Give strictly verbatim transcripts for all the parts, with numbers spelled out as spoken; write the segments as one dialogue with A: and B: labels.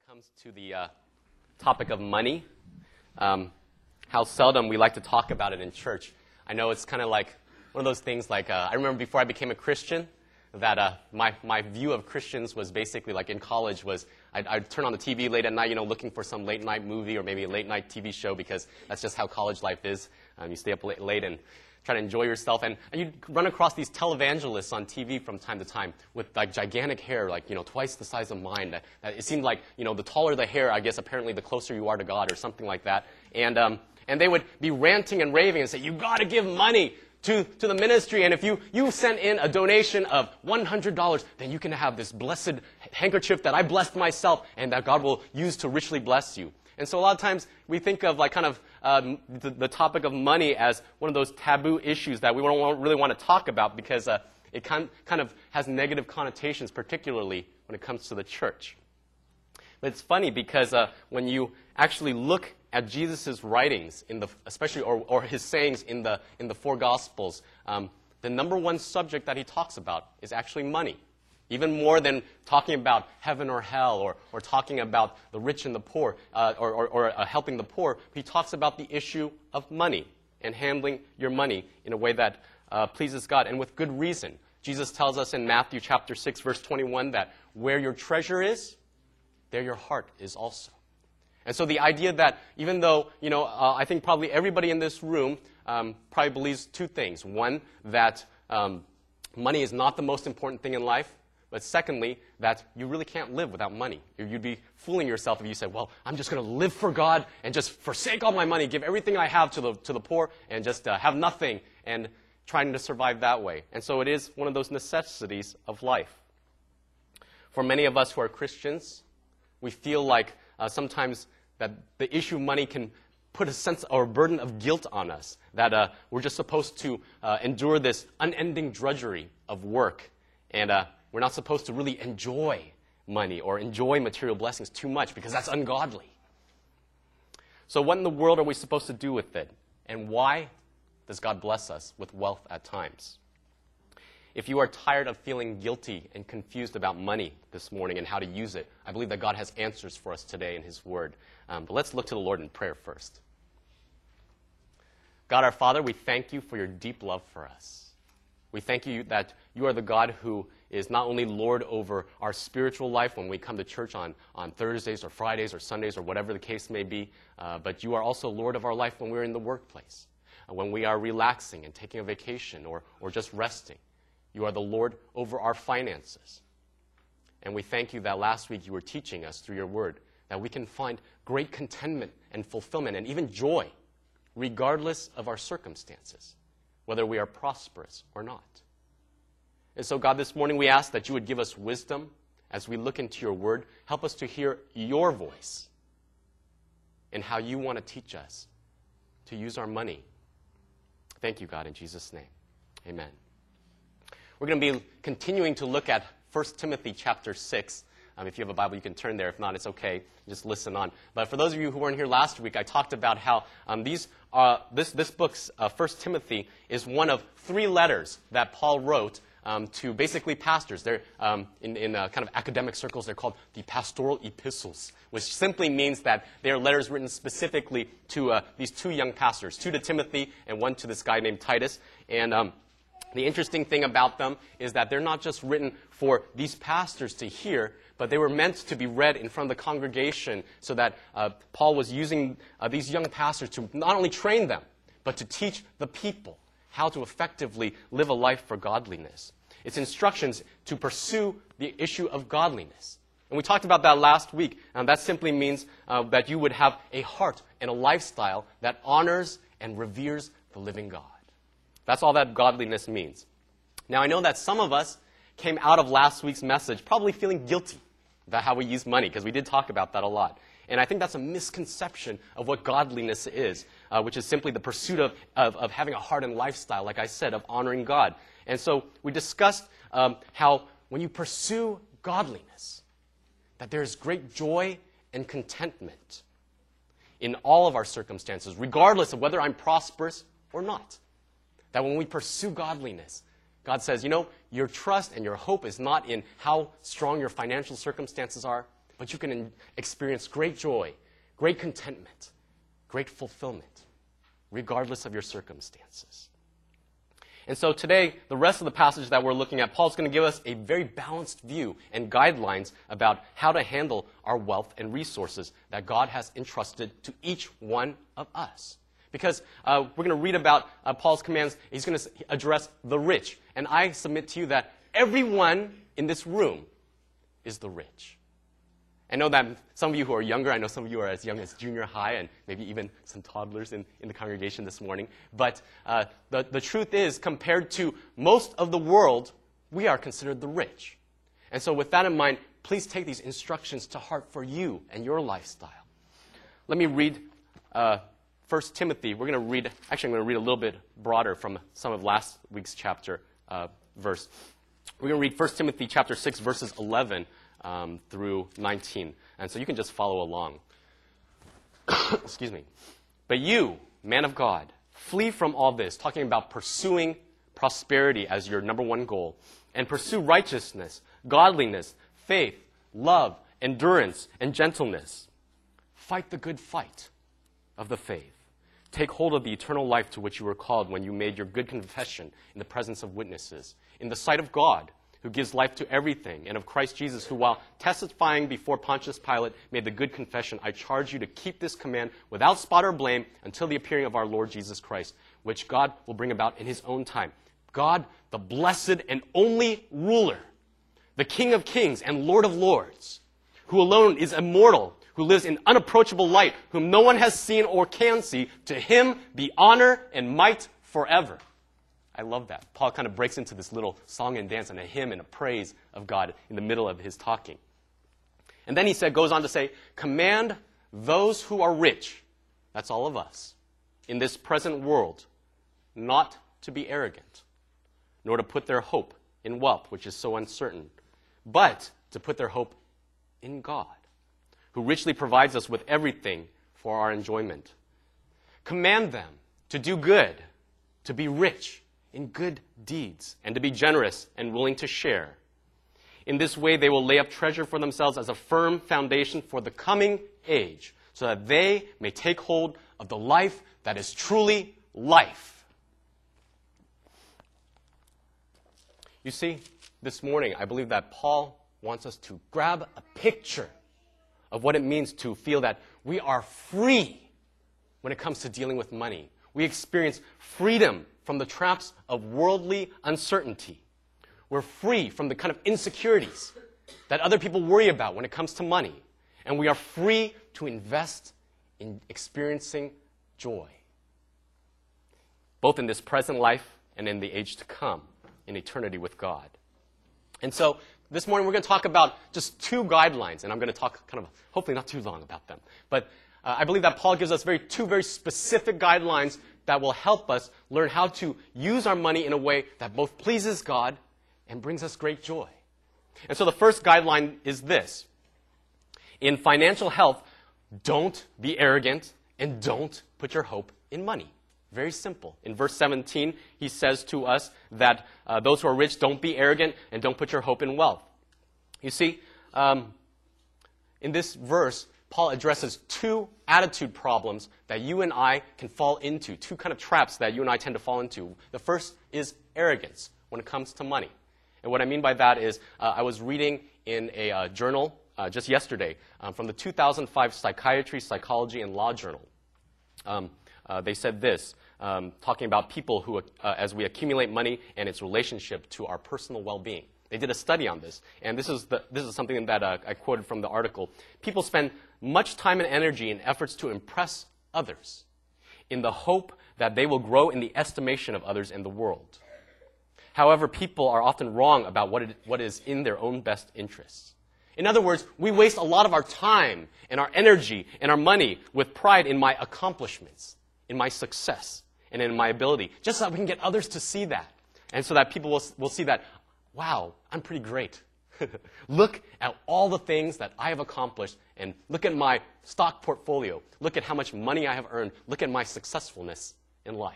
A: comes to the uh, topic of money, um, how seldom we like to talk about it in church. I know it's kind of like one of those things like, uh, I remember before I became a Christian, that uh, my, my view of Christians was basically like in college was I'd, I'd turn on the T V late at night, you know, looking for some late night movie or maybe a late night T V show because that's just how college life is. Um, you stay up late, late and try to enjoy yourself. And, and you'd run across these televangelists on T V from time to time with like gigantic hair, like, you know, twice the size of mine. That, that it seemed like, you know, the taller the hair, I guess apparently the closer you are to God or something like that. And, um, and they would be ranting and raving and say, you got to give money to, to the ministry. And if you, you send in a donation of one hundred dollars, then you can have this blessed handkerchief that I blessed myself and that God will use to richly bless you. And so a lot of times we think of like kind of um, the, the topic of money as one of those taboo issues that we don't really want to talk about because uh, it kind, kind of has negative connotations, particularly when it comes to the church. But it's funny because uh, when you actually look at Jesus' writings, in the, especially or, or his sayings in the in the four Gospels, um, the number one subject that he talks about is actually money. Even more than talking about heaven or hell or, or talking about the rich and the poor uh, or, or, or uh, helping the poor, he talks about the issue of money and handling your money in a way that uh, pleases God and with good reason. Jesus tells us in Matthew chapter six, verse twenty-one, that where your treasure is, there your heart is also. And so the idea that even though, you know, uh, I think probably everybody in this room um, probably believes two things. One, that um, money is not the most important thing in life. But secondly, that you really can't live without money. You'd be fooling yourself if you said, well, I'm just going to live for God and just forsake all my money, give everything I have to the, to the poor, and just uh, have nothing, and trying to survive that way. And so it is one of those necessities of life. For many of us who are Christians, we feel like uh, sometimes that the issue of money can put a sense or a burden of guilt on us, that uh, we're just supposed to uh, endure this unending drudgery of work, and uh, we're not supposed to really enjoy money or enjoy material blessings too much because that's ungodly. So what in the world are we supposed to do with it? And why does God bless us with wealth at times? If you are tired of feeling guilty and confused about money this morning and how to use it, I believe that God has answers for us today in His Word. Um, but let's look to the Lord in prayer first. God our Father, we thank you for your deep love for us. We thank you that you are the God who is not only Lord over our spiritual life when we come to church on, on Thursdays or Fridays or Sundays or whatever the case may be, uh, but you are also Lord of our life when we're in the workplace, uh, when we are relaxing and taking a vacation or, or just resting. You are the Lord over our finances. And we thank you that last week you were teaching us through your word that we can find great contentment and fulfillment and even joy regardless of our circumstances, whether we are prosperous or not. And so, God, this morning we ask that you would give us wisdom as we look into your word. Help us to hear your voice and how you want to teach us to use our money. Thank you, God, in Jesus' name. Amen. We're going to be continuing to look at First Timothy chapter six. Um, if you have a Bible, you can turn there. If not, it's okay. Just listen on. But for those of you who weren't here last week, I talked about how um, these uh, this this book's uh, First Timothy is one of three letters that Paul wrote um, to basically pastors. They're um, in, in uh, kind of academic circles. They're called the pastoral epistles, which simply means that they are letters written specifically to uh, these two young pastors, two to Timothy and one to this guy named Titus. And um, the interesting thing about them is that they're not just written for these pastors to hear, but they were meant to be read in front of the congregation so that uh, Paul was using uh, these young pastors to not only train them, but to teach the people how to effectively live a life for godliness. It's instructions to pursue the issue of godliness. And we talked about that last week. And that simply means uh, that you would have a heart and a lifestyle that honors and reveres the living God. That's all that godliness means. Now, I know that some of us came out of last week's message probably feeling guilty about how we use money, because we did talk about that a lot. And I think that's a misconception of what godliness is, uh, which is simply the pursuit of, of, of having a heart and lifestyle, like I said, of honoring God. And so we discussed um, how when you pursue godliness, that there is great joy and contentment in all of our circumstances, regardless of whether I'm prosperous or not. That when we pursue godliness, God says, you know, your trust and your hope is not in how strong your financial circumstances are, but you can experience great joy, great contentment, great fulfillment, regardless of your circumstances. And so today, the rest of the passage that we're looking at, Paul's going to give us a very balanced view and guidelines about how to handle our wealth and resources that God has entrusted to each one of us. Because uh, we're going to read about uh, Paul's commands. He's going to address the rich. And I submit to you that everyone in this room is the rich. I know that some of you who are younger, I know some of you are as young as junior high and maybe even some toddlers in, in the congregation this morning. But uh, the, the truth is, compared to most of the world, we are considered the rich. And so with that in mind, please take these instructions to heart for you and your lifestyle. Let me read uh, First Timothy. We're going to read, actually I'm going to read a little bit broader from some of last week's chapter uh, verse. We're going to read First Timothy chapter six, verses eleven. Um, through nineteen. And so you can just follow along. Excuse me. But you, man of God, flee from all this, talking about pursuing prosperity as your number one goal, and pursue righteousness, godliness, faith, love, endurance, and gentleness. Fight the good fight of the faith. Take hold of the eternal life to which you were called when you made your good confession in the presence of witnesses, in the sight of God, who gives life to everything, and of Christ Jesus, who, while testifying before Pontius Pilate, made the good confession, I charge you to keep this command without spot or blame until the appearing of our Lord Jesus Christ, which God will bring about in his own time. God, the blessed and only ruler, the King of kings and Lord of lords, who alone is immortal, who lives in unapproachable light, whom no one has seen or can see, to him be honor and might forever. I love that. Paul kind of breaks into this little song and dance and a hymn and a praise of God in the middle of his talking. And then he said, goes on to say, command those who are rich, that's all of us, in this present world, not to be arrogant, nor to put their hope in wealth, which is so uncertain, but to put their hope in God, who richly provides us with everything for our enjoyment. Command them to do good, to be rich in good deeds, and to be generous and willing to share. In this way, they will lay up treasure for themselves as a firm foundation for the coming age, so that they may take hold of the life that is truly life. You see, this morning, I believe that Paul wants us to grab a picture of what it means to feel that we are free when it comes to dealing with money. We experience freedom from the traps of worldly uncertainty. We're free from the kind of insecurities that other people worry about when it comes to money. And we are free to invest in experiencing joy, both in this present life and in the age to come, in eternity with God. And so this morning we're going to talk about just two guidelines, and I'm going to talk kind of, hopefully not too long about them. But uh, I believe that Paul gives us very two very specific guidelines that will help us learn how to use our money in a way that both pleases God and brings us great joy. And so the first guideline is this. In financial health, don't be arrogant and don't put your hope in money. Very simple. In verse seventeen, he says to us that uh, those who are rich, don't be arrogant and don't put your hope in wealth. You see, um, in this verse, Paul addresses two attitude problems that you and I can fall into, two kind of traps that you and I tend to fall into. The first is arrogance when it comes to money. And what I mean by that is uh, I was reading in a uh, journal uh, just yesterday um, from the two thousand five Psychiatry, Psychology, and Law Journal. Um, uh, they said this, um, talking about people who, uh, as we accumulate money and its relationship to our personal well-being. They did a study on this, and this is, the, this is something that uh, I quoted from the article. People spend much time and energy in efforts to impress others in the hope that they will grow in the estimation of others in the world. However, people are often wrong about what, it, what is in their own best interests. In other words, we waste a lot of our time and our energy and our money with pride in my accomplishments, in my success, and in my ability, just so that we can get others to see that. And so that people will, will see that, wow, I'm pretty great. Look at all the things that I have accomplished, and look at my stock portfolio. Look at how much money I have earned. Look at my successfulness in life.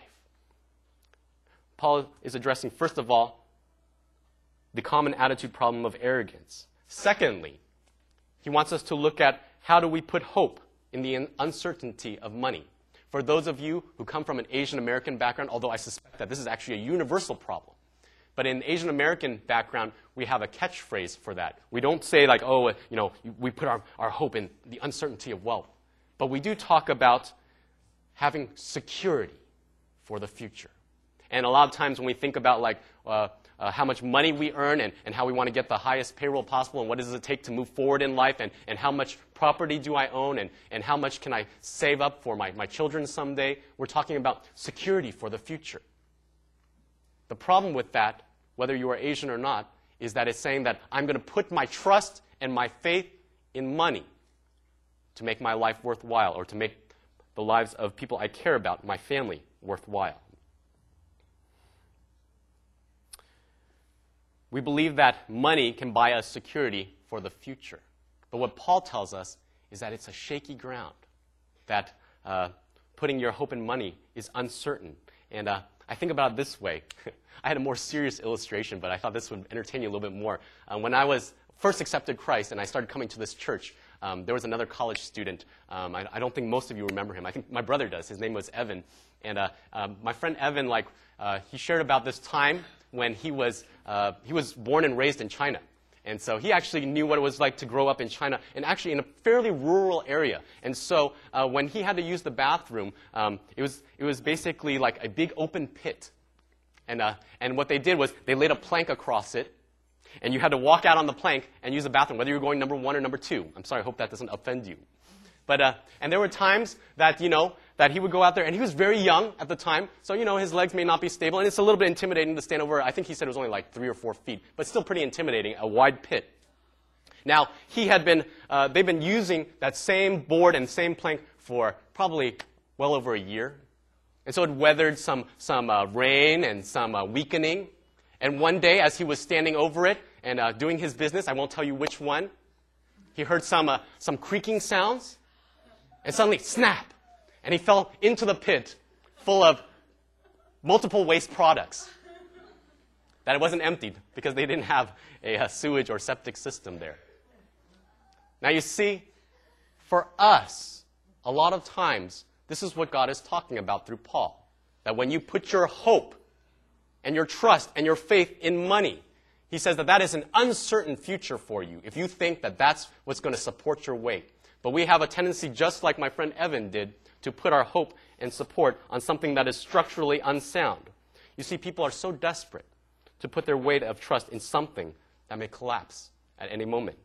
A: Paul is addressing, first of all, the common attitude problem of arrogance. Secondly, He wants us to look at how do we put hope in the uncertainty of money. For those of you who come from an Asian American background, although I suspect that this is actually a universal problem, but in Asian American background, we have a catchphrase for that. We don't say like, oh, you know, we put our, our hope in the uncertainty of wealth. But we do talk about having security for the future. And a lot of times when we think about like uh, uh, how much money we earn and, and how we want to get the highest payroll possible and what does it take to move forward in life and, and how much property do I own and, and how much can I save up for my, my children someday, we're talking about security for the future. The problem with that, whether you are Asian or not, is that it's saying that I'm going to put my trust and my faith in money to make my life worthwhile or to make the lives of people I care about, my family, worthwhile. We believe that money can buy us security for the future. But what Paul tells us is that it's a shaky ground, that uh, putting your hope in money is uncertain. And uh, I think about it this way. I had a more serious illustration, but I thought this would entertain you a little bit more. Uh, when I was first accepted Christ and I started coming to this church, um, there was another college student. Um, I, I don't think most of you remember him. I think my brother does. His name was Evan. And uh, uh, my friend Evan, like, uh, he shared about this time when he was, uh, he was born and raised in China. And so he actually knew what it was like to grow up in China, and actually in a fairly rural area. And so uh, when he had to use the bathroom, um, it was it was basically like a big open pit. And uh, and what they did was they laid a plank across it, and you had to walk out on the plank and use the bathroom, whether you were going number one or number two. I'm sorry, I hope that doesn't offend you. But uh, and there were times that, you know, that he would go out there, and he was very young at the time, so, you know, his legs may not be stable, and it's a little bit intimidating to stand over, I think he said it was only like three or four feet, but still pretty intimidating, a wide pit. Now, he had been, uh, they've been using that same board and same plank for probably well over a year, and so it weathered some, some uh, rain and some uh, weakening, and one day, as he was standing over it and uh, doing his business, I won't tell you which one, he heard some, uh, some creaking sounds, and suddenly, snap, and he fell into the pit full of multiple waste products that it wasn't emptied because they didn't have a, a sewage or septic system there. Now you see, for us, a lot of times, this is what God is talking about through Paul. That when you put your hope and your trust and your faith in money, he says that that is an uncertain future for you if you think that that's what's going to support your weight. But we have a tendency, just like my friend Evan did, to put our hope and support on something that is structurally unsound. You see, people are so desperate to put their weight of trust in something that may collapse at any moment.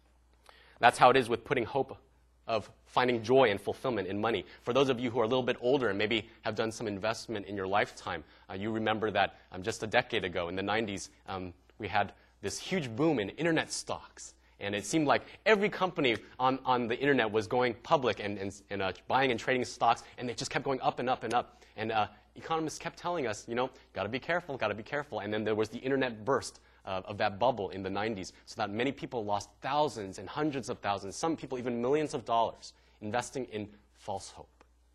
A: That's how it is with putting hope of finding joy and fulfillment in money. For those of you who are a little bit older and maybe have done some investment in your lifetime, uh, you remember that um, just a decade ago, in the nineties, um, we had this huge boom in internet stocks. And it seemed like every company on, on the internet was going public and, and, and uh, buying and trading stocks, and they just kept going up and up and up. And uh, economists kept telling us, you know, got to be careful, got to be careful. And then there was the internet burst uh, of that bubble in the nineties, so that many people lost thousands and hundreds of thousands, some people even millions of dollars, investing in false hope.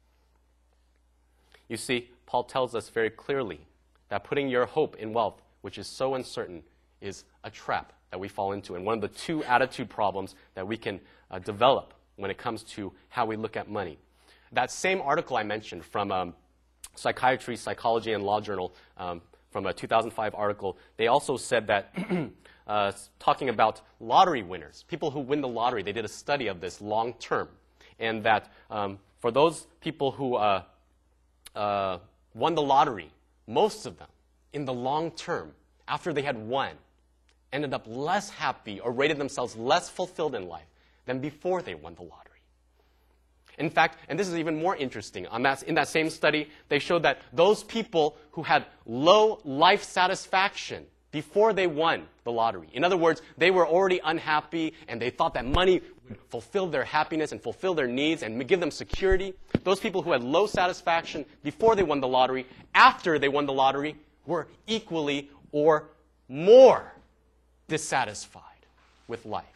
A: You see, Paul tells us very clearly that putting your hope in wealth, which is so uncertain, is a trap that we fall into, and one of the two attitude problems that we can uh, develop when it comes to how we look at money. That same article I mentioned from um, Psychiatry, Psychology, and Law Journal, um, from a two thousand five article, they also said that, uh, talking about lottery winners, people who win the lottery, they did a study of this long term, and that um, for those people who uh, uh, won the lottery, most of them, in the long term, after they had won, ended up less happy or rated themselves less fulfilled in life than before they won the lottery. In fact, and this is even more interesting, on that, in that same study, they showed that those people who had low life satisfaction before they won the lottery, in other words, they were already unhappy and they thought that money would fulfill their happiness and fulfill their needs and give them security, those people who had low satisfaction before they won the lottery, after they won the lottery, were equally or more dissatisfied with life,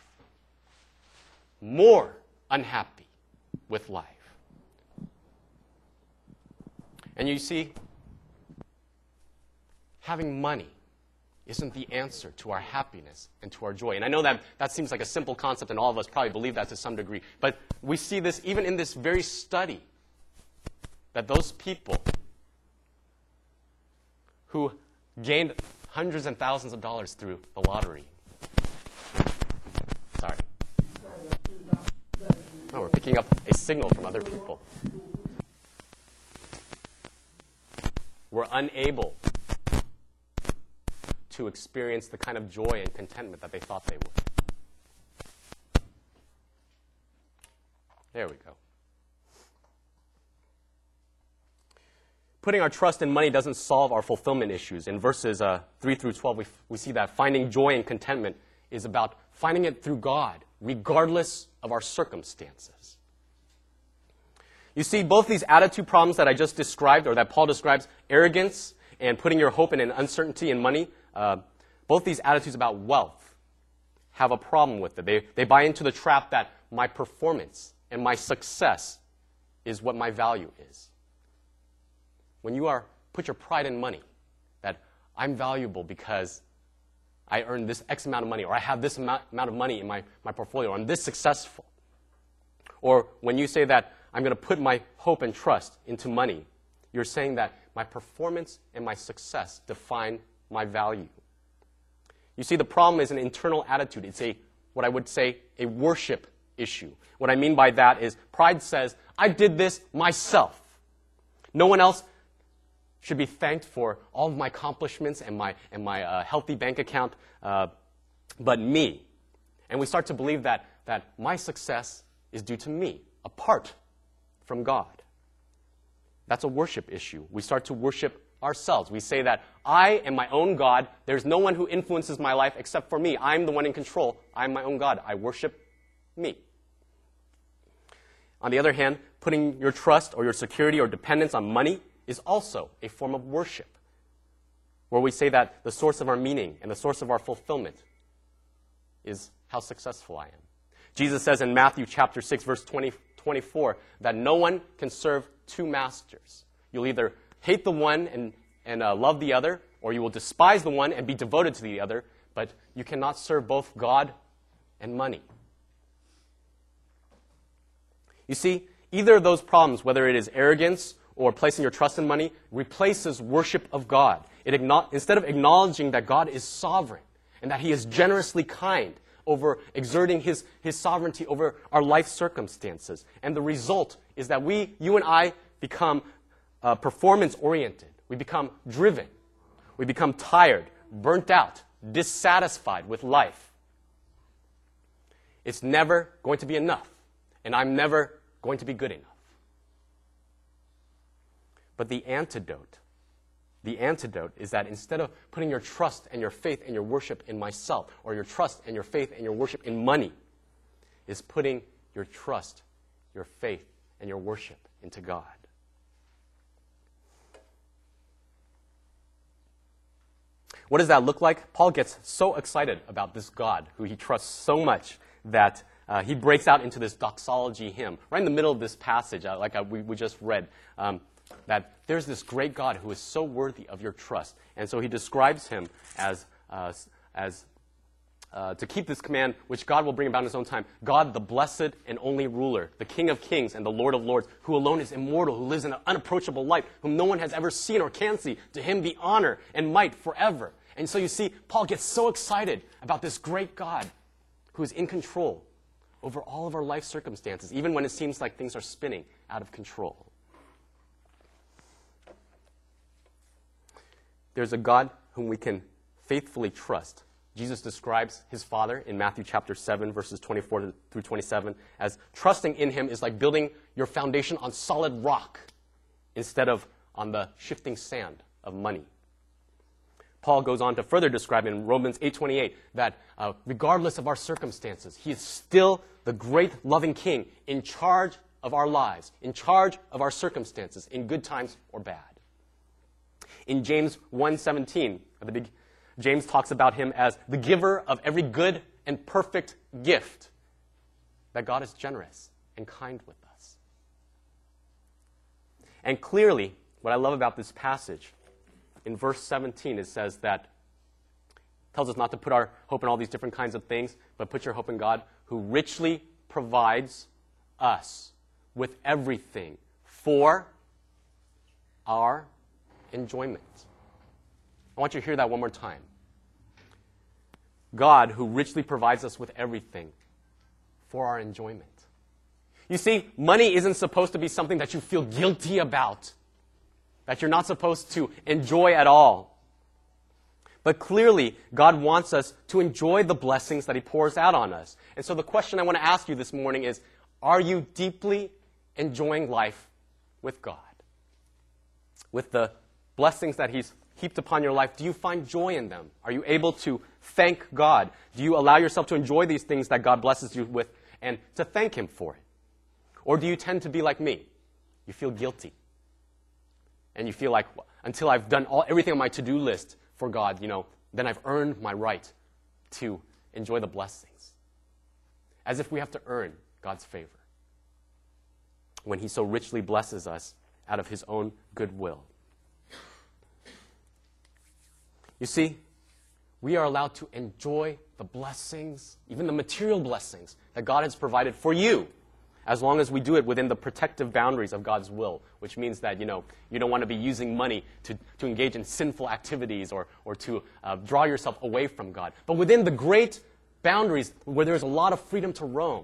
A: more unhappy with life. And you see, having money isn't the answer to our happiness and to our joy. And I know that that seems like a simple concept, and all of us probably believe that to some degree. But we see this even in this very study, that those people who gained hundreds and thousands of dollars through the lottery. Sorry. Oh, we're picking up a signal from other people. Were unable to experience the kind of joy and contentment that they thought they would. There we go. Putting our trust in money doesn't solve our fulfillment issues. In verses uh, three through twelve, we, we see that finding joy and contentment is about finding it through God, regardless of our circumstances. You see, both these attitude problems that I just described, or that Paul describes, arrogance and putting your hope in an uncertainty in money, uh, both these attitudes about wealth have a problem with it. They, they buy into the trap that my performance and my success is what my value is. When you are put your pride in money, that I'm valuable because I earn this X amount of money, or I have this amount, amount of money in my, my portfolio, or I'm this successful. Or when you say that I'm going to put my hope and trust into money, you're saying that my performance and my success define my value. You see, the problem is an internal attitude. It's a, what I would say, a worship issue. What I mean by that is pride says, I did this myself. No one else should be thanked for all of my accomplishments and my, and my uh, healthy bank account, uh, but me. And we start to believe that, that my success is due to me, apart from God. That's a worship issue. We start to worship ourselves. We say that I am my own God. There's no one who influences my life except for me. I'm the one in control. I'm my own God. I worship me. On the other hand, putting your trust or your security or dependence on money is also a form of worship, where we say that the source of our meaning and the source of our fulfillment is how successful I am. Jesus says in Matthew chapter six, verse twenty, twenty-four, that no one can serve two masters. You'll either hate the one and, and uh, love the other, or you will despise the one and be devoted to the other, but you cannot serve both God and money. You see, either of those problems, whether it is arrogance or placing your trust in money, replaces worship of God. It igno- instead of acknowledging that God is sovereign and that he is generously kind over exerting his, his sovereignty over our life circumstances. And the result is that we, you and I, become uh, performance-oriented. We become driven. We become tired, burnt out, dissatisfied with life. It's never going to be enough, and I'm never going to be good enough. But the antidote, the antidote is that instead of putting your trust and your faith and your worship in myself, or your trust and your faith and your worship in money, is putting your trust, your faith, and your worship into God. What does that look like? Paul gets so excited about this God who he trusts so much that uh, he breaks out into this doxology hymn. Right in the middle of this passage, uh, like I, we, we just read, um, that there's this great God who is so worthy of your trust. And so he describes him as, uh, as uh, to keep this command, which God will bring about in his own time, God, the blessed and only ruler, the King of kings and the Lord of lords, who alone is immortal, who lives in an unapproachable light, whom no one has ever seen or can see. To him be honor and might forever. And so you see, Paul gets so excited about this great God who is in control over all of our life circumstances, even when it seems like things are spinning out of control. There's a God whom we can faithfully trust. Jesus describes his Father in Matthew chapter seven, verses twenty-four through twenty-seven, as trusting in him is like building your foundation on solid rock instead of on the shifting sand of money. Paul goes on to further describe in Romans eight twenty-eight that uh, regardless of our circumstances, he is still the great loving King in charge of our lives, in charge of our circumstances, in good times or bad. In James one seventeen, at the big, James talks about him as the giver of every good and perfect gift, that God is generous and kind with us. And clearly, what I love about this passage, in verse seventeen, it says that tells us not to put our hope in all these different kinds of things, but put your hope in God, who richly provides us with everything for our enjoyment. I want you to hear that one more time. God, who richly provides us with everything for our enjoyment. You see, money isn't supposed to be something that you feel guilty about, that you're not supposed to enjoy at all. But clearly, God wants us to enjoy the blessings that He pours out on us. And so the question I want to ask you this morning is, are you deeply enjoying life with God? With the blessings that He's heaped upon your life, do you find joy in them? Are you able to thank God? Do you allow yourself to enjoy these things that God blesses you with and to thank Him for it? Or do you tend to be like me? You feel guilty. And you feel like, well, until I've done all, everything on my to-do list for God, you know, then I've earned my right to enjoy the blessings. As if we have to earn God's favor when He so richly blesses us out of His own goodwill. You see, we are allowed to enjoy the blessings, even the material blessings that God has provided for you, as long as we do it within the protective boundaries of God's will, which means that, you know, you don't want to be using money to, to engage in sinful activities or, or to uh, draw yourself away from God. But within the great boundaries where there's a lot of freedom to roam,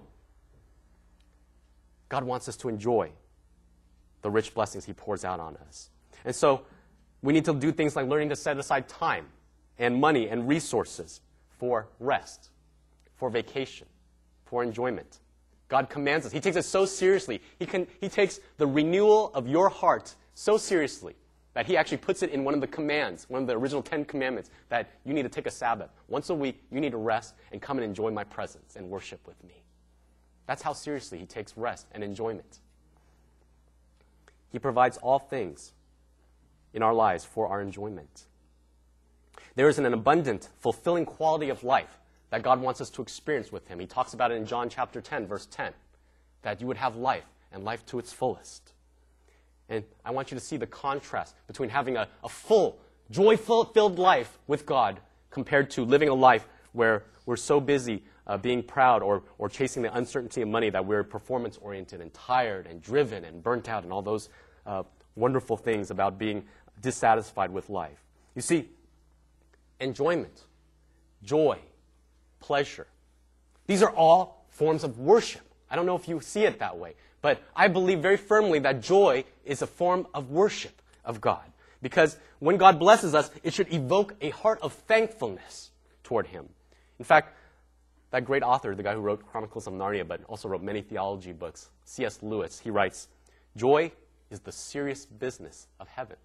A: God wants us to enjoy the rich blessings He pours out on us. And so we need to do things like learning to set aside time and money and resources for rest, for vacation, for enjoyment. God commands us. He takes it so seriously. He, can, he takes the renewal of your heart so seriously that He actually puts it in one of the commands, one of the original Ten Commandments, that you need to take a Sabbath. Once a week, you need to rest and come and enjoy my presence and worship with me. That's how seriously He takes rest and enjoyment. He provides all things in our lives for our enjoyment. There is an abundant, fulfilling quality of life that God wants us to experience with Him. He talks about it in John chapter ten, verse ten, that you would have life and life to its fullest. And I want you to see the contrast between having a, a full, joy-filled life with God compared to living a life where we're so busy uh, being proud or, or chasing the uncertainty of money that we're performance-oriented and tired and driven and burnt out and all those uh, wonderful things about being dissatisfied with life. You see, enjoyment, joy, pleasure, these are all forms of worship. I don't know if you see it that way, but I believe very firmly that joy is a form of worship of God. Because when God blesses us, it should evoke a heart of thankfulness toward Him. In fact, that great author, the guy who wrote Chronicles of Narnia, but also wrote many theology books, C S Lewis, he writes, "Joy is the serious business of heaven."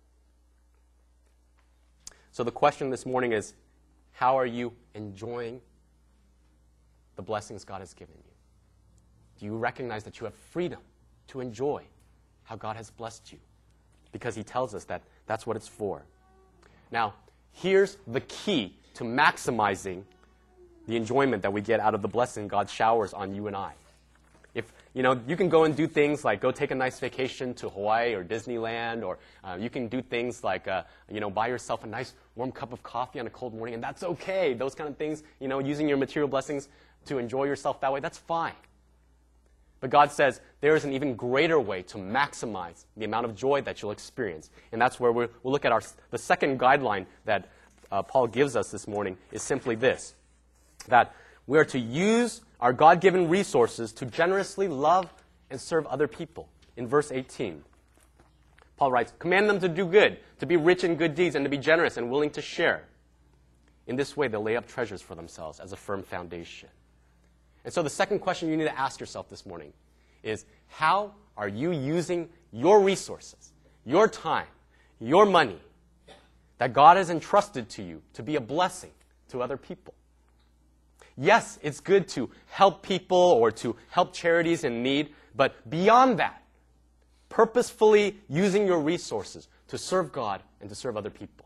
A: So the question this morning is, how are you enjoying the blessings God has given you? Do you recognize that you have freedom to enjoy how God has blessed you? Because He tells us that that's what it's for. Now, here's the key to maximizing the enjoyment that we get out of the blessing God showers on you and I. If, you know, you can go and do things like go take a nice vacation to Hawaii or Disneyland, or uh, you can do things like, uh, you know, buy yourself a nice warm cup of coffee on a cold morning, and that's okay. Those kind of things, you know, using your material blessings to enjoy yourself that way, that's fine. But God says there is an even greater way to maximize the amount of joy that you'll experience. And that's where we'll, we'll look at our, the second guideline that uh, Paul gives us this morning is simply this, that we are to use our God-given resources to generously love and serve other people. In verse eighteen, Paul writes, "Command them to do good, to be rich in good deeds, and to be generous and willing to share. In this way, they'll lay up treasures for themselves as a firm foundation." And so the second question you need to ask yourself this morning is, how are you using your resources, your time, your money that God has entrusted to you to be a blessing to other people? Yes, it's good to help people or to help charities in need, but beyond that, purposefully using your resources to serve God and to serve other people.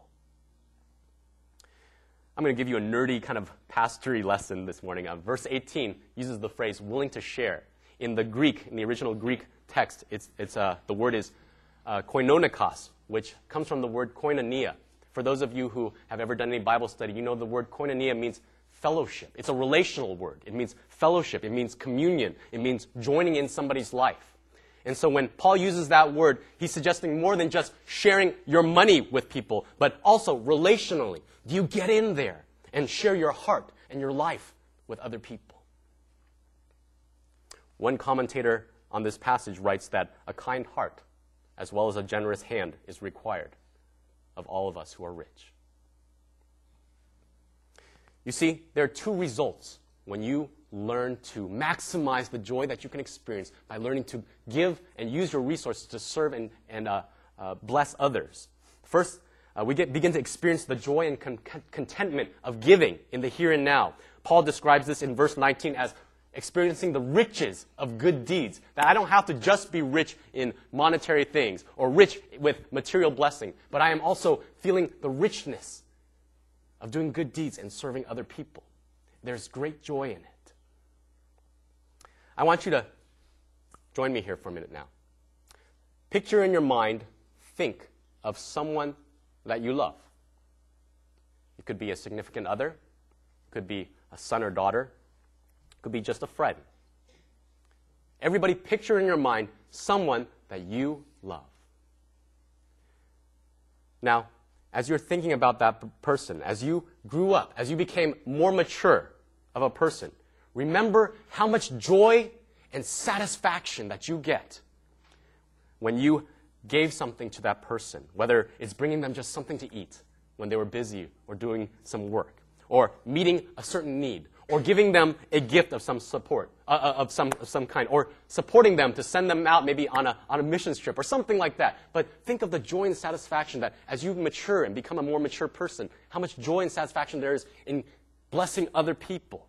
A: I'm going to give you a nerdy kind of pastory lesson this morning. Uh, verse eighteen uses the phrase willing to share. In the Greek, in the original Greek text, it's, it's, uh, the word is uh, koinonikos, which comes from the word koinonia, For those of you who have ever done any Bible study, you know the word koinonia means fellowship. It's a relational word. It means fellowship. It means communion. It means joining in somebody's life. And so when Paul uses that word, he's suggesting more than just sharing your money with people, but also relationally. Do you get in there and share your heart and your life with other people? One commentator on this passage writes that a kind heart, as well as a generous hand, is required of all of us who are rich. You see, there are two results when you learn to maximize the joy that you can experience by learning to give and use your resources to serve and, and uh, uh, bless others. First, uh, we get, begin to experience the joy and con- contentment of giving in the here and now. Paul describes this in verse nineteen as experiencing the riches of good deeds. That I don't have to just be rich in monetary things or rich with material blessing, but I am also feeling the richness of doing good deeds and serving other people. There's great joy in it. I want you to join me here for a minute now. Picture in your mind, think of someone that you love. It could be a significant other. It could be a son or daughter. It could be just a friend. Everybody picture in your mind someone that you love. Now, as you're thinking about that p- person, as you grew up, as you became more mature of a person, remember how much joy and satisfaction that you get when you gave something to that person, whether it's bringing them just something to eat when they were busy or doing some work, or meeting a certain need, or giving them a gift of some support, uh, of some of some kind, or supporting them to send them out maybe on a on a missions trip or something like that. But think of the joy and satisfaction that as you mature and become a more mature person, how much joy and satisfaction there is in blessing other people.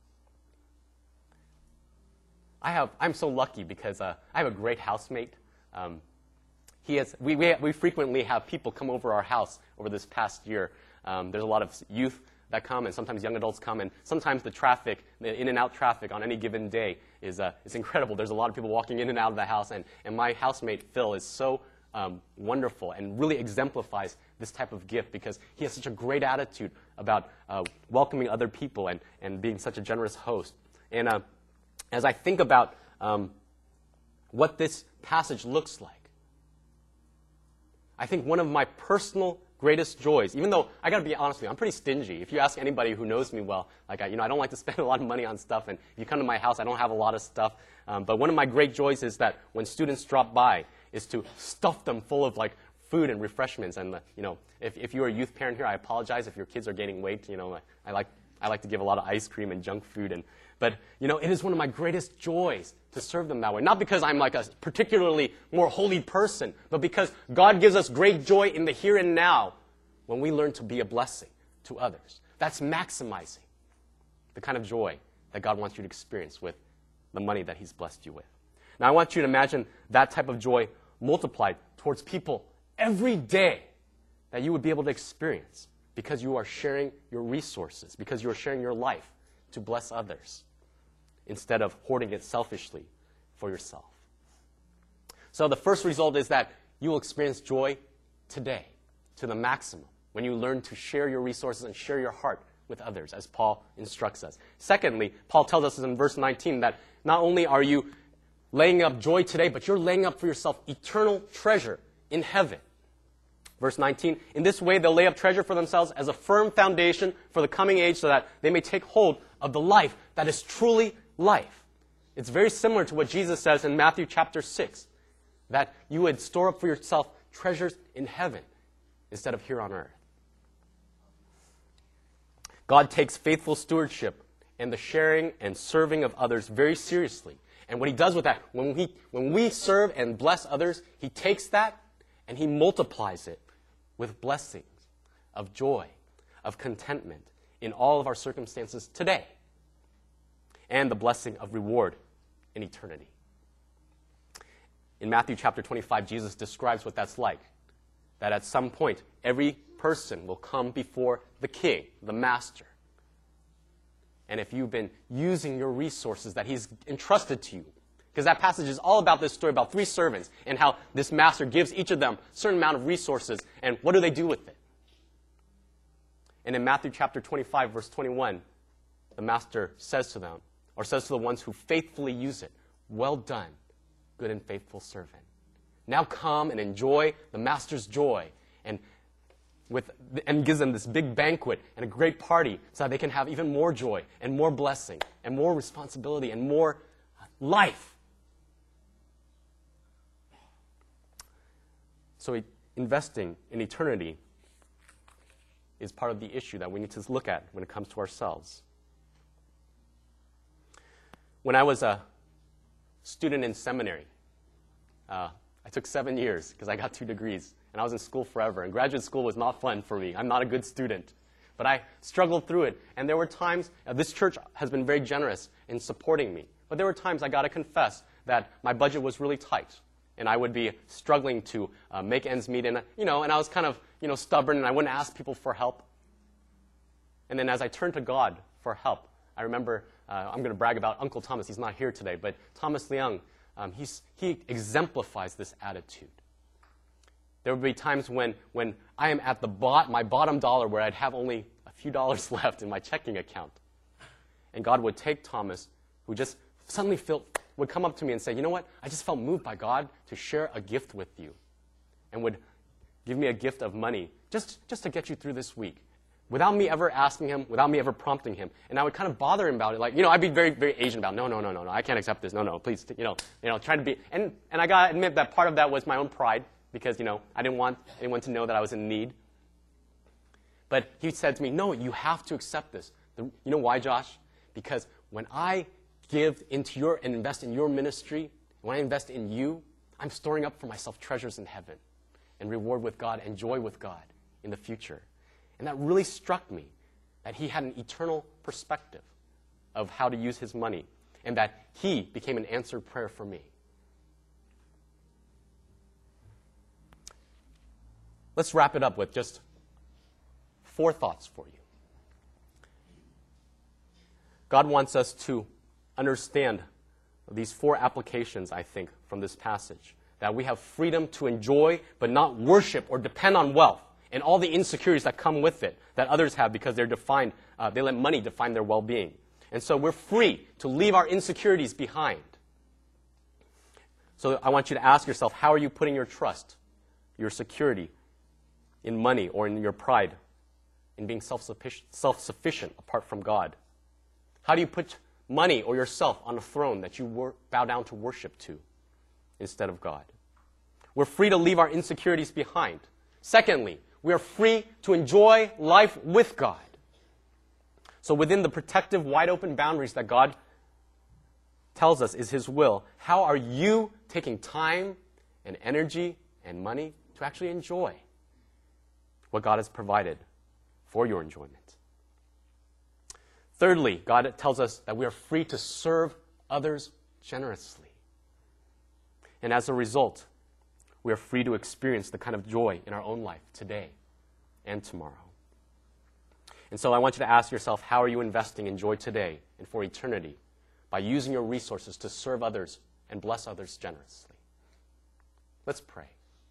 A: I have I'm so lucky because uh, I have a great housemate. Um, he has we, we we frequently have people come over our house over this past year. Um, there's a lot of youth that come, and sometimes young adults come, and sometimes the traffic, the in and out traffic on any given day is uh, is incredible. There's a lot of people walking in and out of the house, and, and my housemate, Phil, is so um, wonderful and really exemplifies this type of gift because he has such a great attitude about uh, welcoming other people and, and being such a generous host. And uh, as I think about um, what this passage looks like, I think one of my personal greatest joys, even though I got to be honest with you, I'm pretty stingy. If you ask anybody who knows me well, like I, you know, I don't like to spend a lot of money on stuff, and if you come to my house, I don't have a lot of stuff. Um, but one of my great joys is that when students drop by, is to stuff them full of like food and refreshments. And uh, you know, if if you're a youth parent here, I apologize if your kids are gaining weight. You know, I, I like I like to give a lot of ice cream and junk food, and but you know, it is one of my greatest joys to serve them that way. Not because I'm like a particularly more holy person, but because God gives us great joy in the here and now when we learn to be a blessing to others. That's maximizing the kind of joy that God wants you to experience with the money that He's blessed you with. Now, I want you to imagine that type of joy multiplied towards people every day that you would be able to experience because you are sharing your resources, because you are sharing your life to bless others, instead of hoarding it selfishly for yourself. So the first result is that you will experience joy today to the maximum when you learn to share your resources and share your heart with others, as Paul instructs us. Secondly, Paul tells us in verse nineteen that not only are you laying up joy today, but you're laying up for yourself eternal treasure in heaven. Verse nineteen, in this way they'll lay up treasure for themselves as a firm foundation for the coming age so that they may take hold of the life that is truly life. It's very similar to what Jesus says in Matthew chapter six, that you would store up for yourself treasures in heaven instead of here on earth. God takes faithful stewardship and the sharing and serving of others very seriously. And what He does with that, when we, when we serve and bless others, He takes that and He multiplies it with blessings of joy, of contentment in all of our circumstances today, and the blessing of reward in eternity. In Matthew chapter twenty-five, Jesus describes what that's like. That at some point, every person will come before the King, the Master. And if you've been using your resources that He's entrusted to you, because that passage is all about this story about three servants and how this master gives each of them a certain amount of resources, and what do they do with it? And in Matthew chapter twenty-five, verse twenty-one, the master says to them, or says to the ones who faithfully use it, "Well done, good and faithful servant. Now come and enjoy the master's joy." And with and gives them this big banquet and a great party so that they can have even more joy and more blessing and more responsibility and more life. So investing in eternity is part of the issue that we need to look at when it comes to ourselves. When I was a student in seminary, uh, I took seven years because I got two degrees, and I was in school forever. And graduate school was not fun for me. I'm not a good student. But I struggled through it. And there were times, uh, this church has been very generous in supporting me. But there were times I got to confess that my budget was really tight. And I would be struggling to uh, make ends meet. And, you know, and I was kind of you know, stubborn, and I wouldn't ask people for help. And then as I turned to God for help, I remember, uh, I'm going to brag about Uncle Thomas. He's not here today. But Thomas Leung, um, he's, he exemplifies this attitude. There would be times when, when I am at the bot, my bottom dollar where I'd have only a few dollars left in my checking account. And God would take Thomas, who just suddenly felt, would come up to me and say, "You know what? I just felt moved by God to share a gift with you." And would give me a gift of money just, just to get you through this week. Without me ever asking him, without me ever prompting him. And I would kind of bother him about it. Like, you know, I'd be very, very Asian about, no, no, no, no, no, I can't accept this. No, no, please, you know, you know, trying to be, and, and I got to admit that part of that was my own pride. Because, you know, I didn't want anyone to know that I was in need. But he said to me, "No, you have to accept this." The, you know why, Josh? Because when I give into your and invest in your ministry, when I invest in you, I'm storing up for myself treasures in heaven and reward with God and joy with God in the future. And that really struck me, that he had an eternal perspective of how to use his money, and that he became an answered prayer for me. Let's wrap it up with just four thoughts for you. God wants us to understand these four applications, I think, from this passage. That we have freedom to enjoy, but not worship or depend on wealth and all the insecurities that come with it that others have because they're defined, uh, they let money define their well-being. And so we're free to leave our insecurities behind. So I want you to ask yourself, how are you putting your trust, your security, in money or in your pride, in being self-sufficient, self-sufficient apart from God? How do you put money or yourself on a throne that you wor- bow down to worship to instead of God? We're free to leave our insecurities behind. Secondly, we are free to enjoy life with God. So within the protective, wide-open boundaries that God tells us is His will, how are you taking time and energy and money to actually enjoy what God has provided for your enjoyment? Thirdly, God tells us that we are free to serve others generously. And as a result, we are free to experience the kind of joy in our own life today and tomorrow. And so I want you to ask yourself, how are you investing in joy today and for eternity by using your resources to serve others and bless others generously? Let's pray.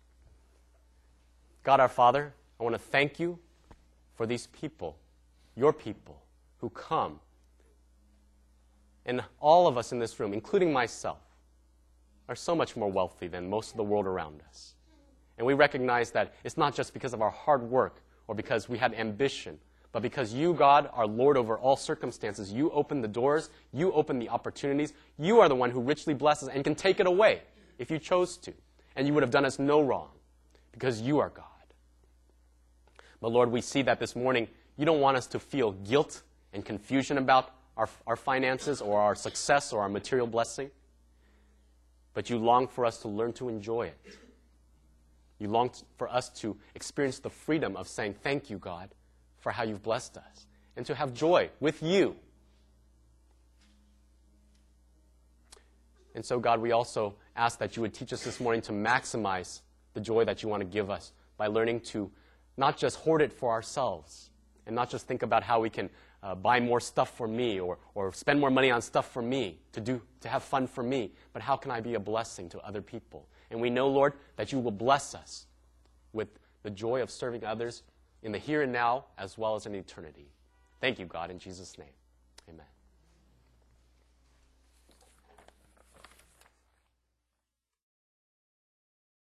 A: God our Father, I want to thank you for these people, your people, who come. And all of us in this room, including myself, are so much more wealthy than most of the world around us. And we recognize that it's not just because of our hard work or because we had ambition, but because you, God, are Lord over all circumstances. You open the doors. You open the opportunities. You are the one who richly blesses and can take it away if you chose to. And you would have done us no wrong because you are God. But Lord, we see that this morning you don't want us to feel guilt and confusion about our, our finances or our success or our material blessing. But you long for us to learn to enjoy it. You long for us to experience the freedom of saying, "Thank you, God, for how you've blessed us," and to have joy with you. And so, God, we also ask that you would teach us this morning to maximize the joy that you want to give us by learning to not just hoard it for ourselves and not just think about how we can uh, buy more stuff for me or, or spend more money on stuff for me to do to have fun for me, but how can I be a blessing to other people? And we know, Lord, that you will bless us with the joy of serving others in the here and now as well as in eternity. Thank you, God, in Jesus' name. Amen.